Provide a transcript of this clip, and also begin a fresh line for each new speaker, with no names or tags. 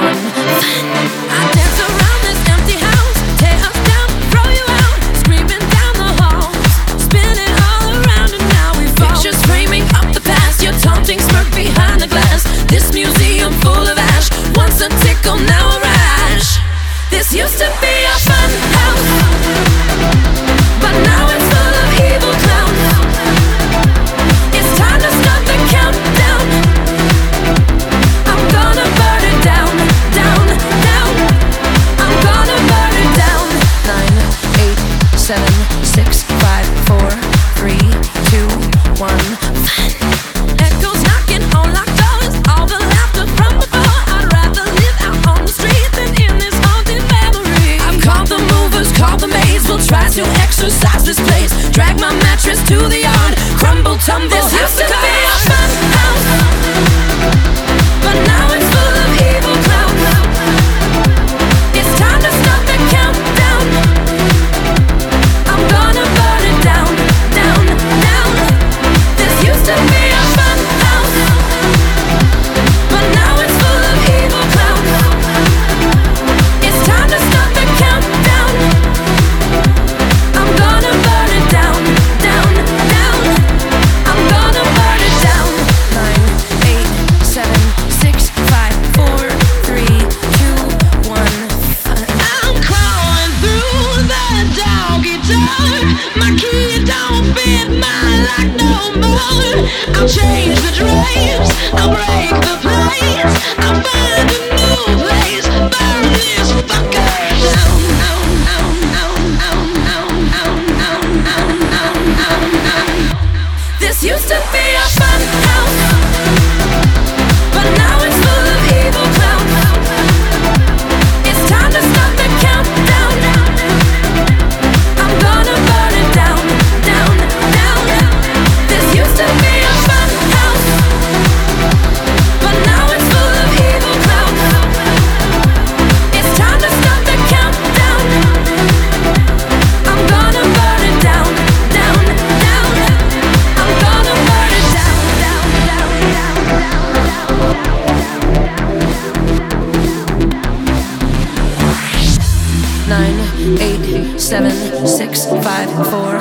one. I dance around this empty house, tear us down, throw you out, screaming down the halls, spinning all around and now we fall. Pictures framing up the past, your taunting smirk behind the glass. This museum full of ash, once a tickle, now a rash. This used to be a fun house, but now it's full of evil clowns. It's time to start the countdown. I'm gonna burn it down, down, down. I'm gonna burn it down. 9, 8, 7, 6, 5, 4, 3, 2, 1. Echoes knocking on locked doors, all the laughter from before. I'd rather live out on the street than in this haunted memory. I've called the movers, called the maids, we'll try to exercise this place. Drag my mattress to the yard, crumble, tumble. This used to be a fun house, but now it's full of evil clowns. It's time to start the countdown. I'm gonna burn it down, down, down. This used to be a fun house, but now it's full of evil clowns. It's time to start the countdown. I'm gonna burn it down, down, down. I'm gonna burn it down. 9, 8, 7, 6, 5, 4, 3, 2, 1. I'm crawling through the doggy door. My key don't fit my lock no more. I'll change the drapes, I'll break the plates, I'll find a new place, burn this fucker down. This used to be a fun house, but now it's full of evil clowns. It's time to start the countdown. I'm gonna burn it down, down, down. This used to be a fun house, but now it's full of evil clowns. It's time to start the countdown. I'm gonna burn it down, down, down. I'm gonna burn it down, down, down, down, down. 9, 8, 7, 6, 5, 4,